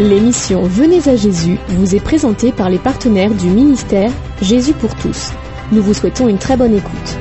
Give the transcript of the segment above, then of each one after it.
L'émission Venez à Jésus vous est présentée par les partenaires du ministère Jésus pour tous. Nous vous souhaitons une très bonne écoute.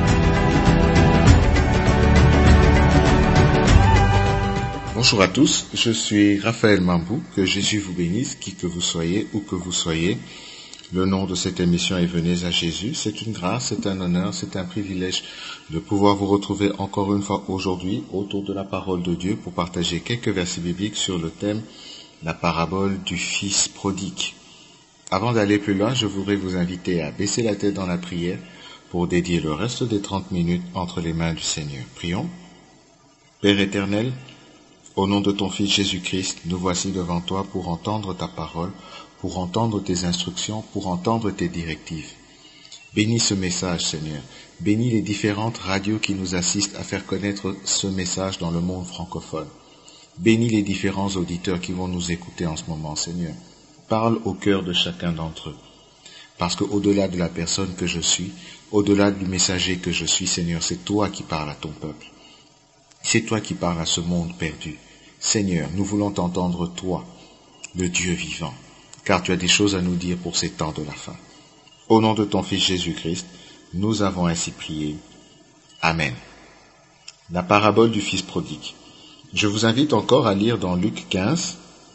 Bonjour à tous, je suis Raphaël Mambou, que Jésus vous bénisse, qui que vous soyez, où que vous soyez. Le nom de cette émission est Venez à Jésus. C'est une grâce, c'est un honneur, c'est un privilège de pouvoir vous retrouver encore une fois aujourd'hui autour de la parole de Dieu pour partager quelques versets bibliques sur le thème la parabole du Fils prodigue. Avant d'aller plus loin, je voudrais vous inviter à baisser la tête dans la prière pour dédier le reste des 30 minutes entre les mains du Seigneur. Prions. Père éternel, au nom de ton Fils Jésus-Christ, nous voici devant toi pour entendre ta parole, pour entendre tes instructions, pour entendre tes directives. Bénis ce message, Seigneur. Bénis les différentes radios qui nous assistent à faire connaître ce message dans le monde francophone. Bénis les différents auditeurs qui vont nous écouter en ce moment, Seigneur. Parle au cœur de chacun d'entre eux. Parce qu'au-delà de la personne que je suis, au-delà du messager que je suis, Seigneur, c'est toi qui parles à ton peuple. C'est toi qui parles à ce monde perdu. Seigneur, nous voulons t'entendre, toi, le Dieu vivant, car tu as des choses à nous dire pour ces temps de la fin. Au nom de ton Fils Jésus-Christ, nous avons ainsi prié. Amen. La parabole du Fils prodigue. Je vous invite encore à lire dans Luc 15,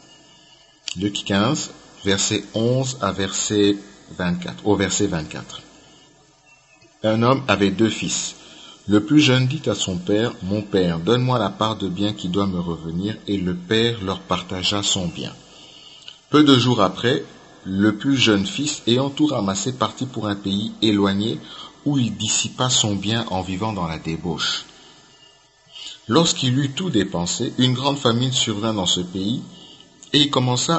verset 11 à verset 24, au verset 24. Un homme avait 2 fils. Le plus jeune dit à son père, « Mon père, donne-moi la part de bien qui doit me revenir. » Et le père leur partagea son bien. Peu de jours après, le plus jeune fils, ayant tout ramassé, partit pour un pays éloigné où il dissipa son bien en vivant dans la débauche. Lorsqu'il eut tout dépensé, une grande famine survint dans ce pays et il commença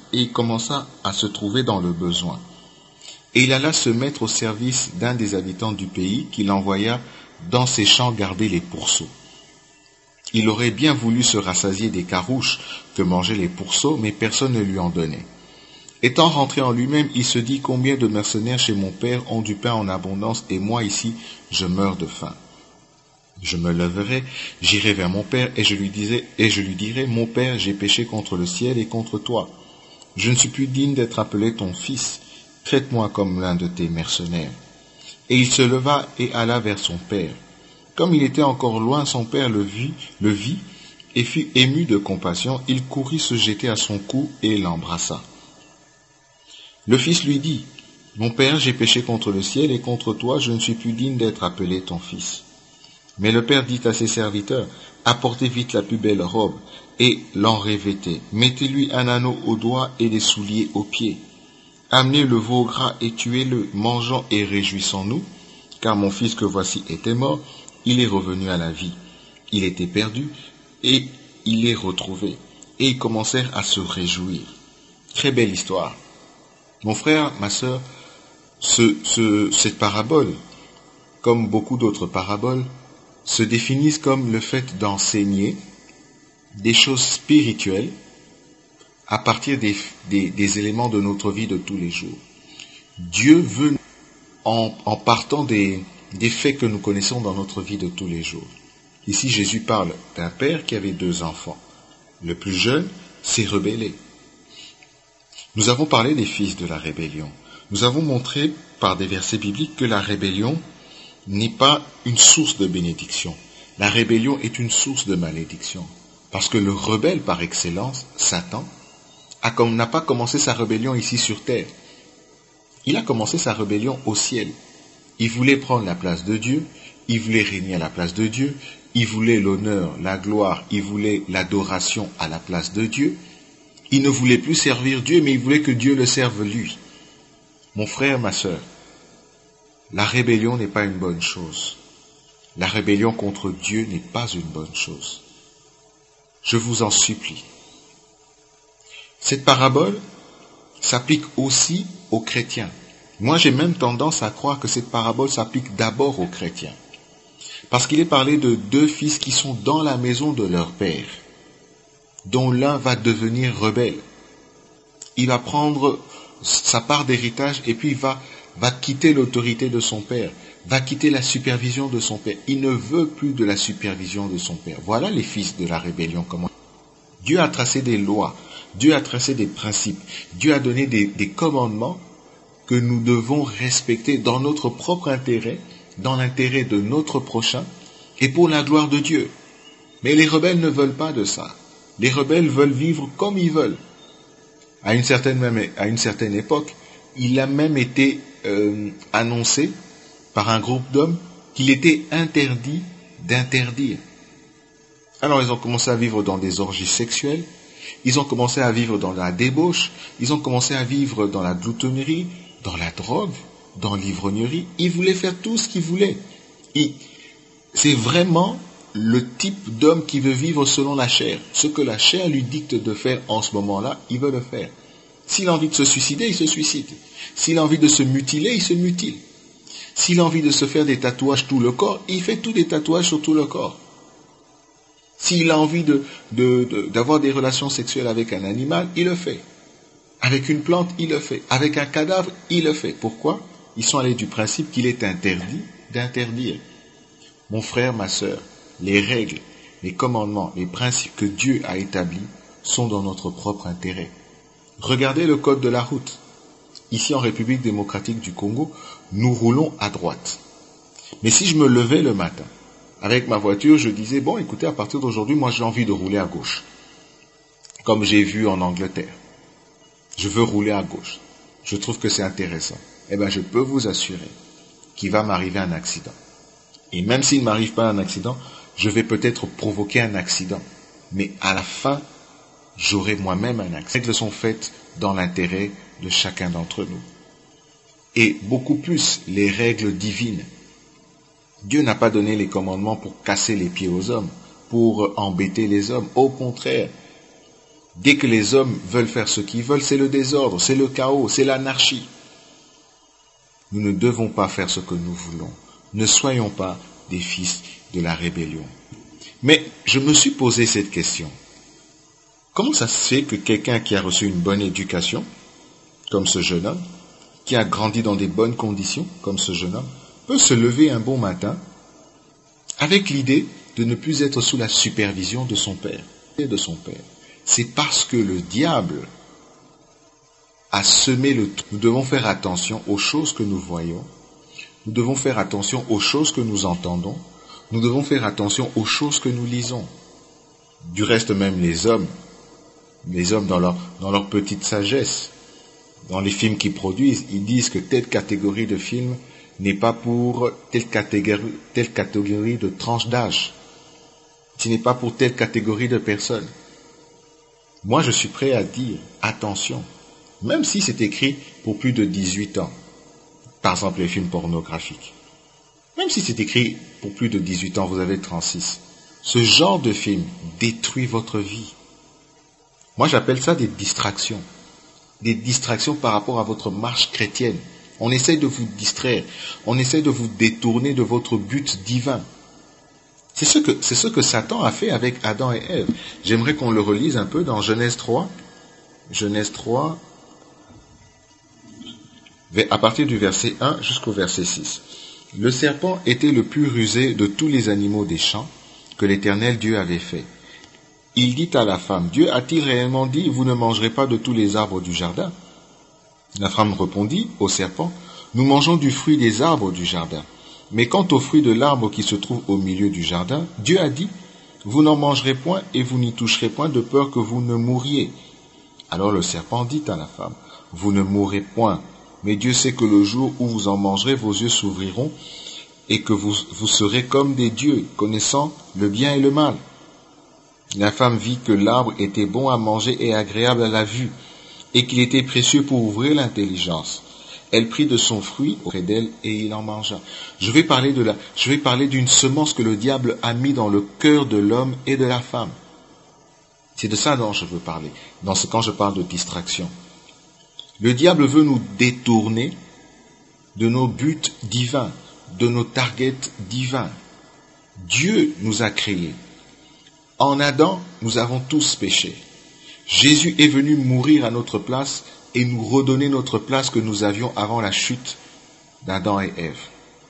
à se trouver dans le besoin. Et il alla se mettre au service d'un des habitants du pays qui l'envoya dans ses champs garder les pourceaux. Il aurait bien voulu se rassasier des carouches que mangeaient les pourceaux, mais personne ne lui en donnait. Étant rentré en lui-même, il se dit, combien de mercenaires chez mon père ont du pain en abondance, et moi ici, je meurs de faim. Je me leverai, j'irai vers mon père, et je lui dirai, mon père, j'ai péché contre le ciel et contre toi. Je ne suis plus digne d'être appelé ton fils. Traite-moi comme l'un de tes mercenaires. Et il se leva et alla vers son père. Comme il était encore loin, son père le vit et fut ému de compassion. Il courut se jeter à son cou et l'embrassa. Le fils lui dit, « Mon père, j'ai péché contre le ciel et contre toi, je ne suis plus digne d'être appelé ton fils. » Mais le père dit à ses serviteurs, « Apportez vite la plus belle robe et l'en revêtez. Mettez-lui un anneau au doigt et des souliers aux pieds. Amenez le veau gras et tuez-le, mangeons et réjouissons-nous, car mon fils que voici était mort, il est revenu à la vie. Il était perdu et il est retrouvé. » Et ils commencèrent à se réjouir. Très belle histoire. Mon frère, ma sœur, cette parabole, comme beaucoup d'autres paraboles, se définissent comme le fait d'enseigner des choses spirituelles à partir des éléments de notre vie de tous les jours. Dieu veut, en partant des faits que nous connaissons dans notre vie de tous les jours. Ici, Jésus parle d'un père qui avait 2 enfants. Le plus jeune s'est rebellé. Nous avons parlé des fils de la rébellion. Nous avons montré par des versets bibliques que la rébellion n'est pas une source de bénédiction. La rébellion est une source de malédiction. Parce que le rebelle par excellence, Satan, n'a pas commencé sa rébellion ici sur terre. Il a commencé sa rébellion au ciel. Il voulait prendre la place de Dieu, il voulait régner à la place de Dieu, il voulait l'honneur, la gloire, il voulait l'adoration à la place de Dieu. Il ne voulait plus servir Dieu, mais il voulait que Dieu le serve lui. Mon frère, ma sœur, la rébellion n'est pas une bonne chose. La rébellion contre Dieu n'est pas une bonne chose. Je vous en supplie. Cette parabole s'applique aussi aux chrétiens. Moi, j'ai même tendance à croire que cette parabole s'applique d'abord aux chrétiens. Parce qu'il est parlé de 2 fils qui sont dans la maison de leur père, dont l'un va devenir rebelle. Il va prendre sa part d'héritage et puis il va quitter l'autorité de son père, va quitter la supervision de son père. Il ne veut plus de la supervision de son père. Voilà les fils de la rébellion. Comment Dieu a tracé des lois. Dieu a tracé des principes. Dieu a donné des commandements que nous devons respecter dans notre propre intérêt, dans l'intérêt de notre prochain et pour la gloire de Dieu. Mais les rebelles ne veulent pas de ça. Les rebelles veulent vivre comme ils veulent. À une certaine époque, il a même été annoncé par un groupe d'hommes qu'il était interdit d'interdire. Alors ils ont commencé à vivre dans des orgies sexuelles, ils ont commencé à vivre dans la débauche, ils ont commencé à vivre dans la gloutonnerie, dans la drogue, dans l'ivrognerie. Ils voulaient faire tout ce qu'ils voulaient. C'est vraiment le type d'homme qui veut vivre selon la chair. Ce que la chair lui dicte de faire en ce moment-là, il veut le faire. S'il a envie de se suicider, il se suicide. S'il a envie de se mutiler, il se mutile. S'il a envie de se faire des tatouages tout le corps, il fait tous des tatouages sur tout le corps. S'il a envie d'avoir des relations sexuelles avec un animal, il le fait. Avec une plante, il le fait. Avec un cadavre, il le fait. Pourquoi? Ils sont allés du principe qu'il est interdit d'interdire. Mon frère, ma sœur, les règles, les commandements, les principes que Dieu a établis sont dans notre propre intérêt. Regardez le code de la route. Ici en République démocratique du Congo, nous roulons à droite. Mais si je me levais le matin, avec ma voiture, je disais, bon, écoutez, à partir d'aujourd'hui, moi j'ai envie de rouler à gauche. Comme j'ai vu en Angleterre. Je veux rouler à gauche. Je trouve que c'est intéressant. Eh bien, je peux vous assurer qu'il va m'arriver un accident. Et même s'il ne m'arrive pas un accident, je vais peut-être provoquer un accident. Mais à la fin, j'aurai moi-même un accident. Les règles sont faites dans l'intérêt de chacun d'entre nous. Et beaucoup plus les règles divines. Dieu n'a pas donné les commandements pour casser les pieds aux hommes, pour embêter les hommes. Au contraire, dès que les hommes veulent faire ce qu'ils veulent, c'est le désordre, c'est le chaos, c'est l'anarchie. Nous ne devons pas faire ce que nous voulons. Ne soyons pas des fils de la rébellion. Mais je me suis posé cette question. Comment ça se fait que quelqu'un qui a reçu une bonne éducation, comme ce jeune homme, qui a grandi dans des bonnes conditions, comme ce jeune homme, peut se lever un bon matin avec l'idée de ne plus être sous la supervision de son père et de son père? C'est parce que le diable a semé le trou. Nous devons faire attention aux choses que nous voyons. Nous devons faire attention aux choses que nous entendons. Nous devons faire attention aux choses que nous lisons. Du reste, même les hommes dans leur petite sagesse, dans les films qu'ils produisent, ils disent que telle catégorie de film n'est pas pour telle catégorie de tranche d'âge. Ce n'est pas pour telle catégorie de personnes. Moi, je suis prêt à dire, attention, même si c'est écrit pour plus de 18 ans, par exemple les films pornographiques, même si c'est écrit pour plus de 18 ans, vous avez 36, ce genre de film détruit votre vie. Moi, j'appelle ça des distractions par rapport à votre marche chrétienne. On essaye de vous distraire, on essaye de vous détourner de votre but divin. C'est ce que Satan a fait avec Adam et Ève. J'aimerais qu'on le relise un peu dans Genèse 3. Genèse 3, à partir du verset 1 jusqu'au verset 6. Le serpent était le plus rusé de tous les animaux des champs que l'Éternel Dieu avait fait. Il dit à la femme, Dieu a-t-il réellement dit, vous ne mangerez pas de tous les arbres du jardin? La femme répondit au serpent, nous mangeons du fruit des arbres du jardin. Mais quant au fruit de l'arbre qui se trouve au milieu du jardin, Dieu a dit, vous n'en mangerez point et vous n'y toucherez point de peur que vous ne mouriez. Alors le serpent dit à la femme, vous ne mourrez point, mais Dieu sait que le jour où vous en mangerez, vos yeux s'ouvriront et que vous serez comme des dieux, connaissant le bien et le mal. La femme vit que l'arbre était bon à manger et agréable à la vue, et qu'il était précieux pour ouvrir l'intelligence. Elle prit de son fruit auprès d'elle et il en mangea. Je vais parler d'une semence que le diable a mis dans le cœur de l'homme et de la femme. C'est de ça dont je veux parler, quand je parle de distraction. Le diable veut nous détourner de nos buts divins, de nos targets divins. Dieu nous a créés. En Adam, nous avons tous péché. Jésus est venu mourir à notre place et nous redonner notre place que nous avions avant la chute d'Adam et Ève.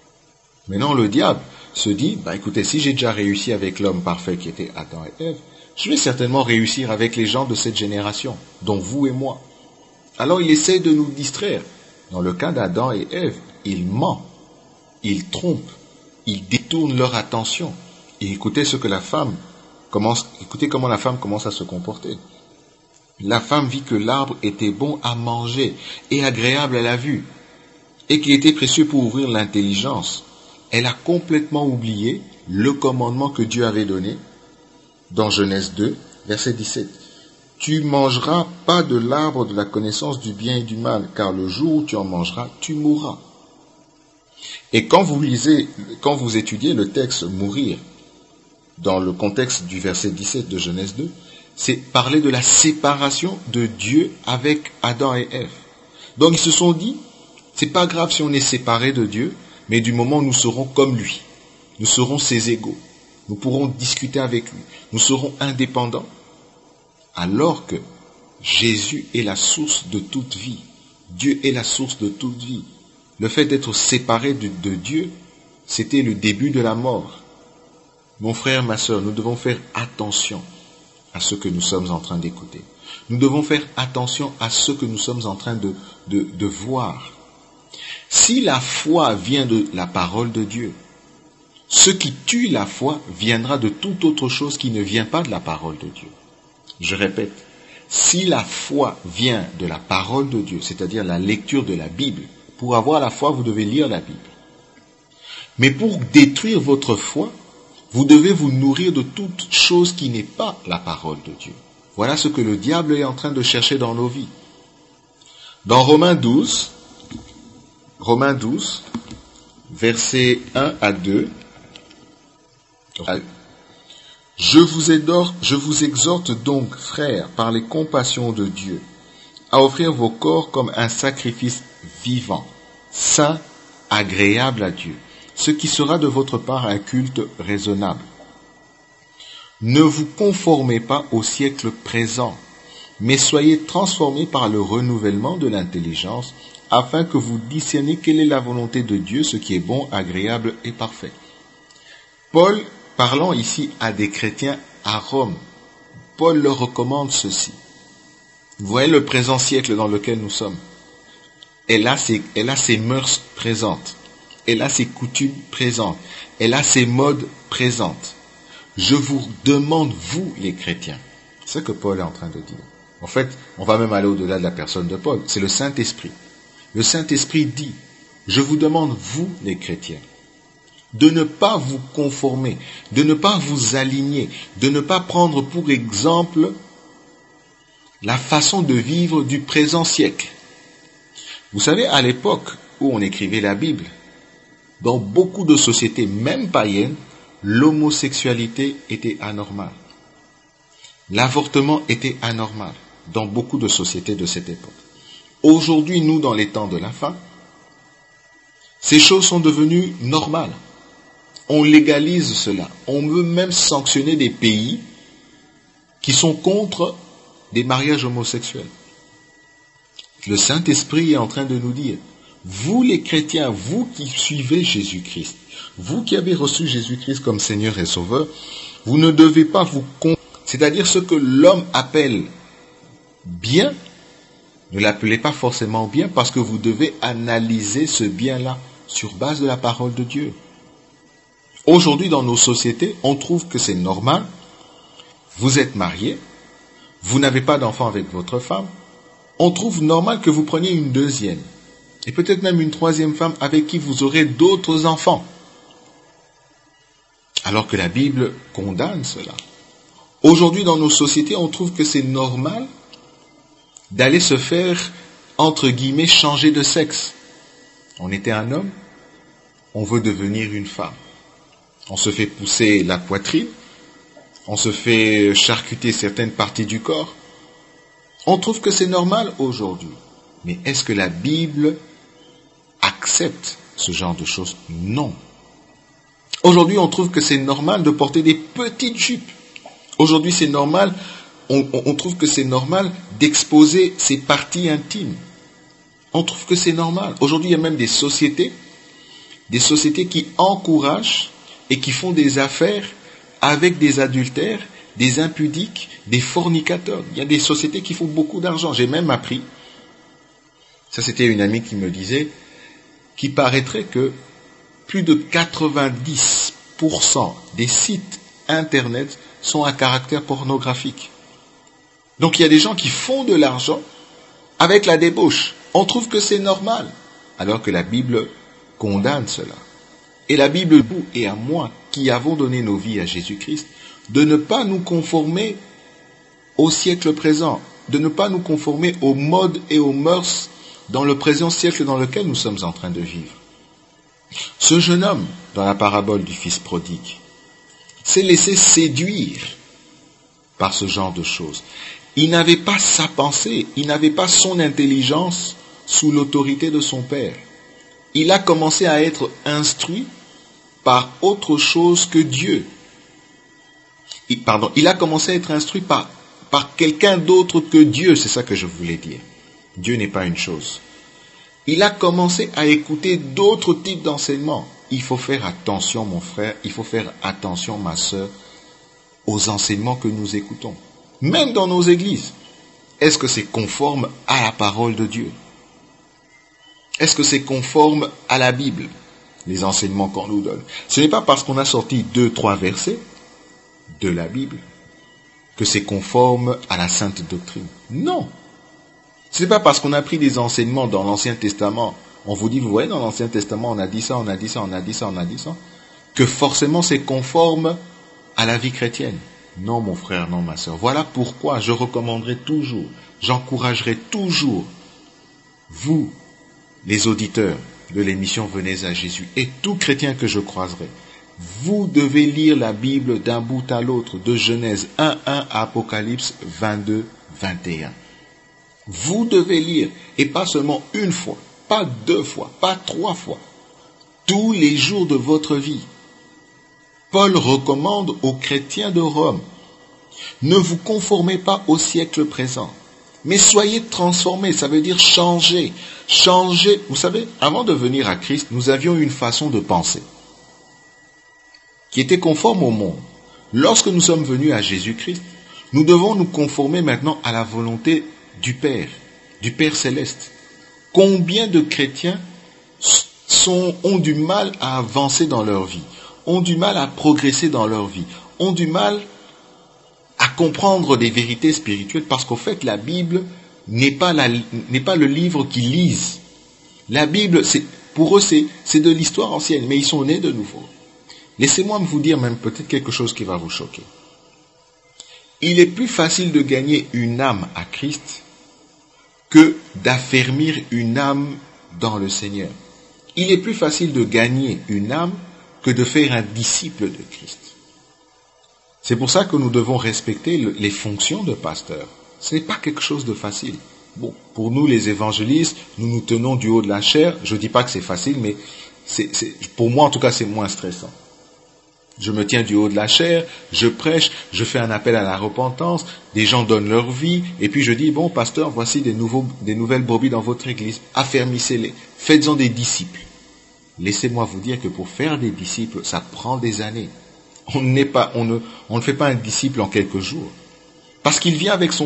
Maintenant, le diable se dit, écoutez, si j'ai déjà réussi avec l'homme parfait qui était Adam et Ève, je vais certainement réussir avec les gens de cette génération, dont vous et moi. Alors il essaie de nous distraire. Dans le cas d'Adam et Ève, il ment, il trompe, il détourne leur attention. Et écoutez écoutez comment la femme commence à se comporter. La femme vit que l'arbre était bon à manger et agréable à la vue, et qu'il était précieux pour ouvrir l'intelligence. Elle a complètement oublié le commandement que Dieu avait donné dans Genèse 2, verset 17. Tu mangeras pas de l'arbre de la connaissance du bien et du mal, car le jour où tu en mangeras, tu mourras. Et quand vous étudiez le texte mourir, dans le contexte du verset 17 de Genèse 2, c'est parler de la séparation de Dieu avec Adam et Ève. Donc ils se sont dit, c'est pas grave si on est séparé de Dieu, mais du moment où nous serons comme lui, nous serons ses égaux, nous pourrons discuter avec lui, nous serons indépendants. Alors que Jésus est la source de toute vie, Dieu est la source de toute vie. Le fait d'être séparé de Dieu, c'était le début de la mort. Mon frère, ma sœur, nous devons faire attention à ce que nous sommes en train d'écouter. Nous devons faire attention à ce que nous sommes en train de voir. Si la foi vient de la parole de Dieu, ce qui tue la foi viendra de toute autre chose qui ne vient pas de la parole de Dieu. Je répète, si la foi vient de la parole de Dieu, c'est-à-dire la lecture de la Bible, pour avoir la foi, vous devez lire la Bible. Mais pour détruire votre foi, vous devez vous nourrir de toute chose qui n'est pas la parole de Dieu. Voilà ce que le diable est en train de chercher dans nos vies. Dans Romains 12, versets 1 à 2, je vous exhorte donc, frères, par les compassions de Dieu, à offrir vos corps comme un sacrifice vivant, saint, agréable à Dieu, ce qui sera de votre part un culte raisonnable. Ne vous conformez pas au siècle présent, mais soyez transformés par le renouvellement de l'intelligence, afin que vous discerniez quelle est la volonté de Dieu, ce qui est bon, agréable et parfait. Paul, parlant ici à des chrétiens à Rome, Paul leur recommande ceci. Vous voyez le présent siècle dans lequel nous sommes. Elle a ses mœurs présentes. Elle a ses coutumes présentes. Elle a ses modes présentes. Je vous demande, vous les chrétiens, c'est ce que Paul est en train de dire. En fait, on va même aller au-delà de la personne de Paul. C'est le Saint-Esprit. Le Saint-Esprit dit, je vous demande, vous les chrétiens, de ne pas vous conformer, de ne pas vous aligner, de ne pas prendre pour exemple la façon de vivre du présent siècle. Vous savez, à l'époque où on écrivait la Bible, dans beaucoup de sociétés, même païennes, l'homosexualité était anormale. L'avortement était anormal dans beaucoup de sociétés de cette époque. Aujourd'hui, nous, dans les temps de la fin, ces choses sont devenues normales. On légalise cela. On veut même sanctionner des pays qui sont contre des mariages homosexuels. Le Saint-Esprit est en train de nous dire, vous les chrétiens, vous qui suivez Jésus-Christ, vous qui avez reçu Jésus-Christ comme Seigneur et Sauveur, vous ne devez pas vous c'est-à-dire ce que l'homme appelle bien, ne l'appelez pas forcément bien parce que vous devez analyser ce bien-là sur base de la parole de Dieu. Aujourd'hui, dans nos sociétés, on trouve que c'est normal. Vous êtes marié, vous n'avez pas d'enfant avec votre femme. On trouve normal que vous preniez une deuxième et peut-être même une troisième femme avec qui vous aurez d'autres enfants. Alors que la Bible condamne cela. Aujourd'hui, dans nos sociétés, on trouve que c'est normal d'aller se faire, entre guillemets, changer de sexe. On était un homme, on veut devenir une femme. On se fait pousser la poitrine, on se fait charcuter certaines parties du corps. On trouve que c'est normal aujourd'hui. Mais est-ce que la Bible accepte ce genre de choses? Non. Aujourd'hui, on trouve que c'est normal de porter des petites jupes. Aujourd'hui, c'est normal, on trouve que c'est normal d'exposer ses parties intimes. On trouve que c'est normal. Aujourd'hui, il y a même des sociétés qui encouragent et qui font des affaires avec des adultères, des impudiques, des fornicateurs. Il y a des sociétés qui font beaucoup d'argent. J'ai même appris, ça c'était une amie qui me disait, qu'il paraîtrait que plus de 90% des sites Internet sont à caractère pornographique. Donc il y a des gens qui font de l'argent avec la débauche. On trouve que c'est normal, alors que la Bible condamne cela. Et la Bible, vous et à moi, qui avons donné nos vies à Jésus-Christ, de ne pas nous conformer au siècle présent, de ne pas nous conformer aux modes et aux mœurs dans le présent siècle dans lequel nous sommes en train de vivre. Ce jeune homme, dans la parabole du fils prodigue, s'est laissé séduire par ce genre de choses. Il n'avait pas sa pensée, il n'avait pas son intelligence sous l'autorité de son père. Il a commencé à être instruit par autre chose que Dieu. Il a commencé à être instruit par quelqu'un d'autre que Dieu, c'est ça que je voulais dire. Dieu n'est pas une chose. Il a commencé à écouter d'autres types d'enseignements. Il faut faire attention, mon frère, il faut faire attention, ma sœur, aux enseignements que nous écoutons. Même dans nos églises. Est-ce que c'est conforme à la parole de Dieu? Est-ce que c'est conforme à la Bible, les enseignements qu'on nous donne? Ce n'est pas parce qu'on a sorti 2-3 versets de la Bible que c'est conforme à la sainte doctrine. Non. Ce n'est pas parce qu'on a pris des enseignements dans l'Ancien Testament, on vous dit, vous voyez, dans l'Ancien Testament, on a dit ça, on a dit ça, on a dit ça, on a dit ça, que forcément c'est conforme à la vie chrétienne. Non, mon frère, non, ma sœur. Voilà pourquoi je recommanderai toujours, j'encouragerai toujours, vous, les auditeurs de l'émission Venez à Jésus, et tout chrétien que je croiserai, vous devez lire la Bible d'un bout à l'autre, de Genèse 1:1 à Apocalypse 22:21. Vous devez lire, et pas seulement une fois, pas 2 fois, pas 3 fois, tous les jours de votre vie. Paul recommande aux chrétiens de Rome, ne vous conformez pas au siècle présent, mais soyez transformés, ça veut dire changer. Changer, vous savez, avant de venir à Christ, nous avions une façon de penser qui était conforme au monde. Lorsque nous sommes venus à Jésus-Christ, nous devons nous conformer maintenant à la volonté du Père céleste. Combien de chrétiens ont du mal à avancer dans leur vie, ont du mal à progresser dans leur vie, ont du mal à comprendre des vérités spirituelles parce qu'au fait, la Bible n'est pas le livre qu'ils lisent. La Bible, pour eux, c'est de l'histoire ancienne, mais ils sont nés de nouveau. Laissez-moi vous dire même peut-être quelque chose qui va vous choquer. Il est plus facile de gagner une âme à Christ que d'affermir une âme dans le Seigneur. Il est plus facile de gagner une âme que de faire un disciple de Christ. C'est pour ça que nous devons respecter les fonctions de pasteur. Ce n'est pas quelque chose de facile. Bon, pour nous les évangélistes, nous nous tenons du haut de la chair. Je ne dis pas que c'est facile, mais pour moi en tout cas c'est moins stressant. Je me tiens du haut de la chair, je prêche, je fais un appel à la repentance, des gens donnent leur vie, et puis je dis, bon pasteur, voici des nouvelles brebis dans votre église, affermissez-les, faites-en des disciples. Laissez-moi vous dire que pour faire des disciples, ça prend des années. On ne fait pas un disciple en quelques jours. Parce qu'il vient avec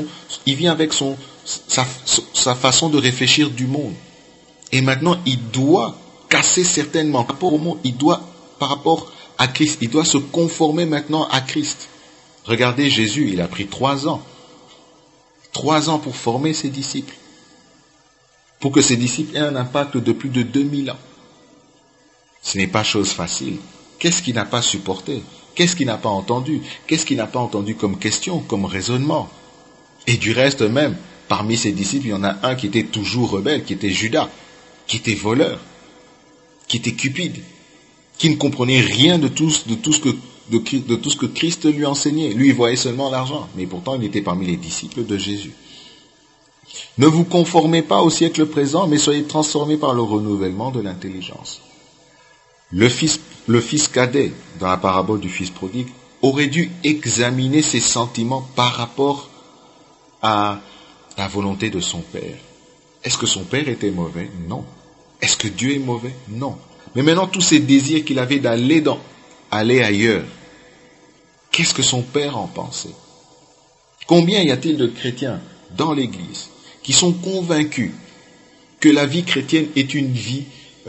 sa façon de réfléchir du monde. Et maintenant, il doit casser certainement, par rapport au monde, par rapport à Christ, il doit se conformer maintenant à Christ. Regardez Jésus, il a pris 3 ans. 3 ans pour former ses disciples. Pour que ses disciples aient un impact de plus de 2000 ans. Ce n'est pas chose facile. Qu'est-ce qu'il n'a pas supporté? Qu'est-ce qu'il n'a pas entendu? Qu'est-ce qu'il n'a pas entendu comme question, comme raisonnement? Et du reste même, parmi ses disciples, il y en a un qui était toujours rebelle, qui était Judas, qui était voleur, qui était cupide, qui ne comprenait rien de tout ce que Christ lui enseignait. Lui, il voyait seulement l'argent, mais pourtant il était parmi les disciples de Jésus. Ne vous conformez pas au siècle présent, mais soyez transformés par le renouvellement de l'intelligence. Le fils cadet, dans la parabole du fils prodigue, aurait dû examiner ses sentiments par rapport à la volonté de son père. Est-ce que son père était mauvais? Non. Est-ce que Dieu est mauvais? Non. Mais maintenant, tous ces désirs qu'il avait d'aller ailleurs, Qu'est-ce que son père en pensait? Combien y a-t-il de chrétiens dans l'Église qui sont convaincus que la vie chrétienne est une vie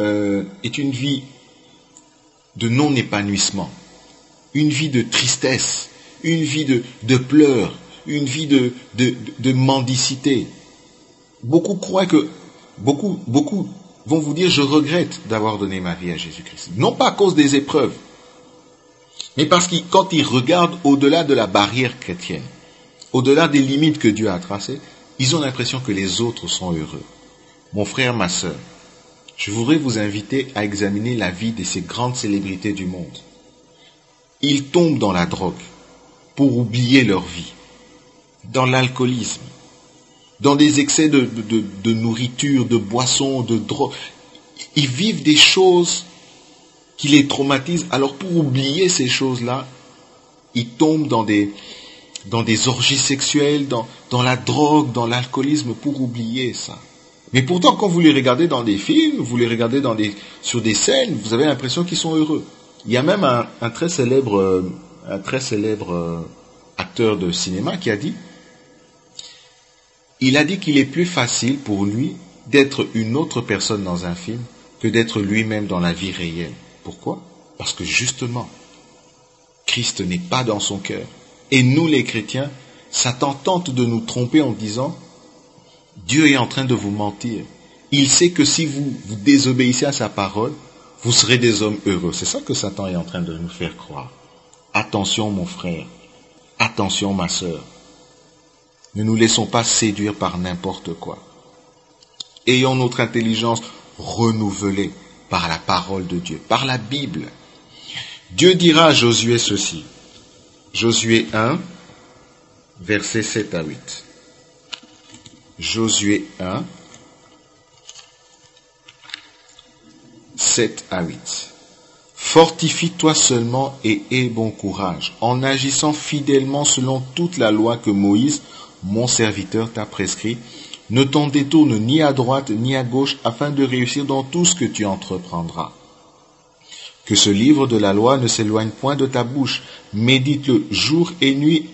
de non-épanouissement, une vie de tristesse, une vie de pleurs, une vie de mendicité. Beaucoup vont vous dire, je regrette d'avoir donné ma vie à Jésus-Christ. Non pas à cause des épreuves, mais parce que quand ils regardent au-delà de la barrière chrétienne, au-delà des limites que Dieu a tracées, ils ont l'impression que les autres sont heureux. Mon frère, ma sœur, je voudrais vous inviter à examiner la vie de ces grandes célébrités du monde. Ils tombent dans la drogue pour oublier leur vie, dans l'alcoolisme, dans des excès de nourriture, de boissons, de drogue. Ils vivent des choses qui les traumatisent. Alors pour oublier ces choses-là, ils tombent dans des orgies sexuelles, dans la drogue, dans l'alcoolisme, pour oublier ça. Mais pourtant, quand vous les regardez dans des films, vous les regardez sur des scènes, vous avez l'impression qu'ils sont heureux. Il y a même un très célèbre acteur de cinéma qui a dit, qu'il est plus facile pour lui d'être une autre personne dans un film que d'être lui-même dans la vie réelle. Pourquoi? Parce que justement, Christ n'est pas dans son cœur. Et nous les chrétiens, Satan tente de nous tromper en disant, Dieu est en train de vous mentir. Il sait que si vous désobéissez à sa parole, vous serez des hommes heureux. C'est ça que Satan est en train de nous faire croire. Attention mon frère, attention ma sœur. Ne nous laissons pas séduire par n'importe quoi. Ayons notre intelligence renouvelée par la parole de Dieu, par la Bible. Dieu dira à Josué ceci. Josué 1, versets 7 à 8. Josué 1, 7 à 8. Fortifie-toi seulement et aie bon courage, en agissant fidèlement selon toute la loi que Moïse, mon serviteur, t'a prescrit. Ne t'en détourne ni à droite ni à gauche, afin de réussir dans tout ce que tu entreprendras. Que ce livre de la loi ne s'éloigne point de ta bouche. Médite-le jour et nuit,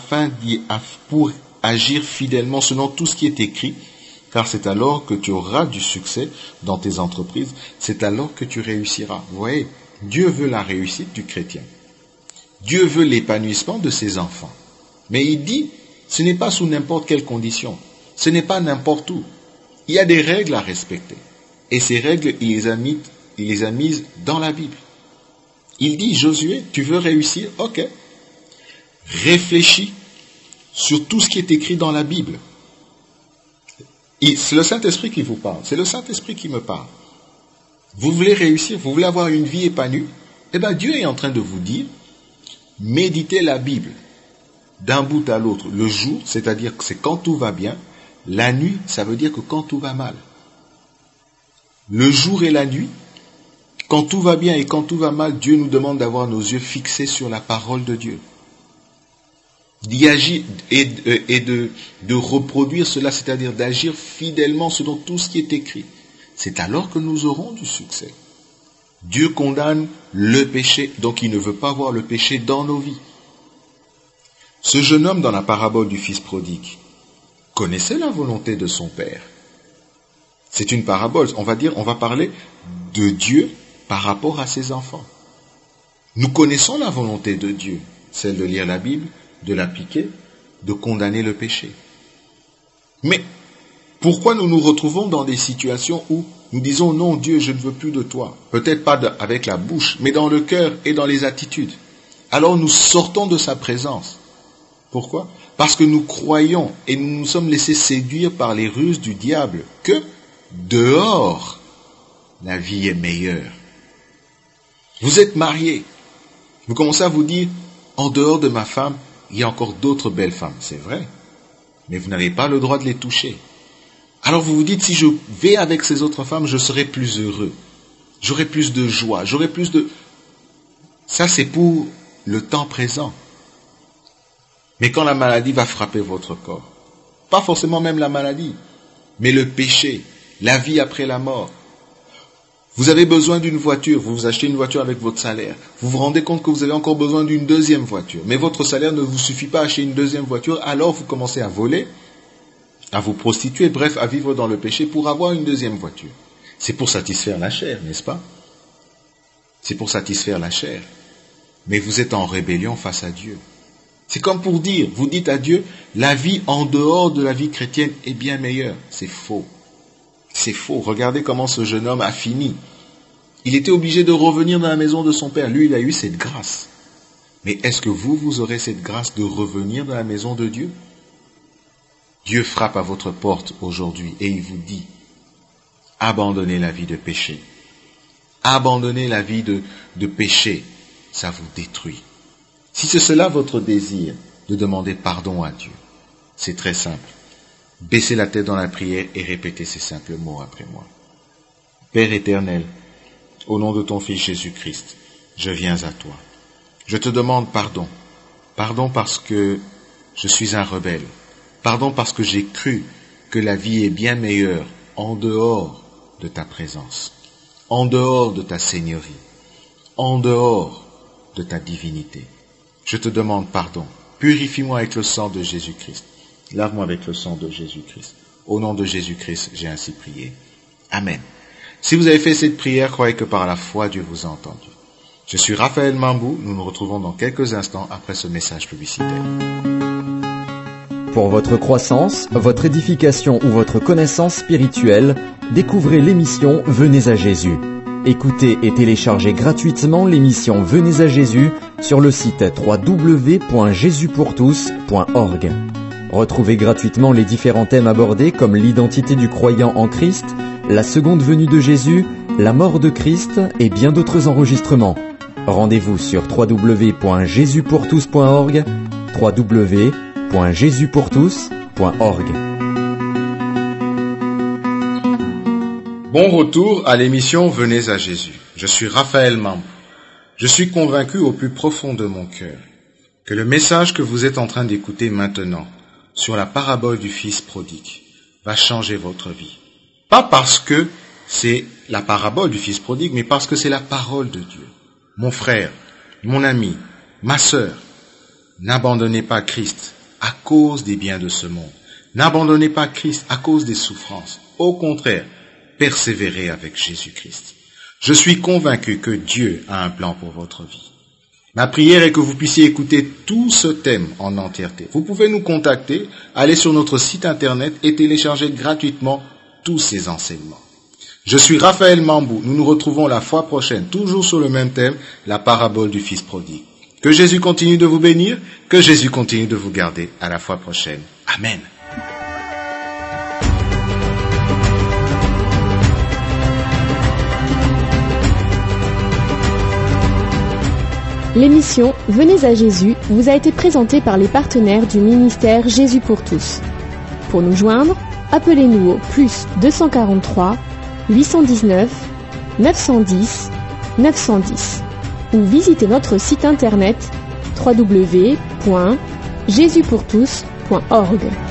pour agir fidèlement selon tout ce qui est écrit, car c'est alors que tu auras du succès dans tes entreprises, c'est alors que tu réussiras. Vous voyez, Dieu veut la réussite du chrétien. Dieu veut l'épanouissement de ses enfants. Mais il dit, ce n'est pas sous n'importe quelle condition. Ce n'est pas n'importe où. Il y a des règles à respecter. Et ces règles, il les a mises dans la Bible. Il dit, Josué, tu veux réussir? Ok. Réfléchis sur tout ce qui est écrit dans la Bible. C'est le Saint-Esprit qui vous parle. C'est le Saint-Esprit qui me parle. Vous voulez réussir? Vous voulez avoir une vie épanouie? Eh bien, Dieu est en train de vous dire, méditez la Bible d'un bout à l'autre. Le jour, c'est-à-dire que c'est quand tout va bien. La nuit, ça veut dire que quand tout va mal. Le jour et la nuit, quand tout va bien et quand tout va mal, Dieu nous demande d'avoir nos yeux fixés sur la parole de Dieu. D'y agir et de reproduire cela, c'est-à-dire d'agir fidèlement selon tout ce qui est écrit. C'est alors que nous aurons du succès. Dieu condamne le péché, donc il ne veut pas voir le péché dans nos vies. Ce jeune homme dans la parabole du fils prodigue connaissait la volonté de son père. C'est une parabole, on va parler de Dieu par rapport à ses enfants. Nous connaissons la volonté de Dieu, celle de lire la Bible, de l'appliquer, de condamner le péché. Mais pourquoi nous nous retrouvons dans des situations où nous disons non Dieu, je ne veux plus de toi? Peut-être pas avec la bouche, mais dans le cœur et dans les attitudes. Alors nous sortons de sa présence. Pourquoi? Parce que nous croyons et nous nous sommes laissés séduire par les ruses du diable que dehors, la vie est meilleure. Vous êtes mariés. Vous commencez à vous dire, en dehors de ma femme, il y a encore d'autres belles femmes. C'est vrai. Mais vous n'avez pas le droit de les toucher. Alors vous vous dites, si je vais avec ces autres femmes, je serai plus heureux. J'aurai plus de joie. J'aurai plus de... Ça, c'est pour le temps présent. Mais quand la maladie va frapper votre corps, pas forcément même la maladie, mais le péché, la vie après la mort, Vous avez besoin d'une voiture, vous achetez une voiture avec votre salaire. Vous vous rendez compte que vous avez encore besoin d'une deuxième voiture. Mais votre salaire ne vous suffit pas à acheter une deuxième voiture, alors vous commencez à voler, à vous prostituer, bref, à vivre dans le péché pour avoir une deuxième voiture. C'est pour satisfaire la chair, n'est-ce pas? C'est pour satisfaire la chair. Mais vous êtes en rébellion face à Dieu. C'est comme pour dire, vous dites à Dieu, la vie en dehors de la vie chrétienne est bien meilleure. C'est faux. C'est faux. Regardez comment ce jeune homme a fini. Il était obligé de revenir dans la maison de son père. Lui, il a eu cette grâce. Mais est-ce que vous aurez cette grâce de revenir dans la maison de Dieu? Dieu frappe à votre porte aujourd'hui et il vous dit, abandonnez la vie de péché. Abandonnez la vie de péché. Ça vous détruit. Si c'est cela votre désir, de demander pardon à Dieu, c'est très simple. Baissez la tête dans la prière et répétez ces simples mots après moi. Père éternel, au nom de ton Fils Jésus-Christ, je viens à toi. Je te demande pardon. Pardon parce que je suis un rebelle. Pardon parce que j'ai cru que la vie est bien meilleure en dehors de ta présence, en dehors de ta seigneurie, en dehors de ta divinité. Je te demande pardon. Purifie-moi avec le sang de Jésus-Christ. Lave-moi avec le sang de Jésus-Christ. Au nom de Jésus-Christ, j'ai ainsi prié. Amen. Si vous avez fait cette prière, croyez que par la foi, Dieu vous a entendu. Je suis Raphaël Mambou. Nous nous retrouvons dans quelques instants après ce message publicitaire. Pour votre croissance, votre édification ou votre connaissance spirituelle, découvrez l'émission Venez à Jésus. Écoutez et téléchargez gratuitement l'émission Venez à Jésus sur le site www.jesuspourtous.org. Retrouvez gratuitement les différents thèmes abordés comme l'identité du croyant en Christ, la seconde venue de Jésus, la mort de Christ et bien d'autres enregistrements. Rendez-vous sur www.jesuspourtous.org, www.jesuspourtous.org. Bon retour à l'émission Venez à Jésus. Je suis Raphaël Mambou. Je suis convaincu au plus profond de mon cœur que le message que vous êtes en train d'écouter maintenant sur la parabole du Fils prodigue va changer votre vie. Pas parce que c'est la parabole du Fils prodigue, mais parce que c'est la parole de Dieu. Mon frère, mon ami, ma sœur, n'abandonnez pas Christ à cause des biens de ce monde. N'abandonnez pas Christ à cause des souffrances. Au contraire, persévérez avec Jésus-Christ. Je suis convaincu que Dieu a un plan pour votre vie. Ma prière est que vous puissiez écouter tout ce thème en entièreté. Vous pouvez nous contacter, aller sur notre site internet et télécharger gratuitement tous ces enseignements. Je suis Raphaël Mambou. Nous nous retrouvons la fois prochaine, toujours sur le même thème, la parabole du Fils prodigue. Que Jésus continue de vous bénir, que Jésus continue de vous garder. À la fois prochaine. Amen. L'émission Venez à Jésus vous a été présentée par les partenaires du ministère Jésus pour tous. Pour nous joindre, appelez-nous au +243 819 910 910 ou visitez notre site internet www.jesuspourtous.org.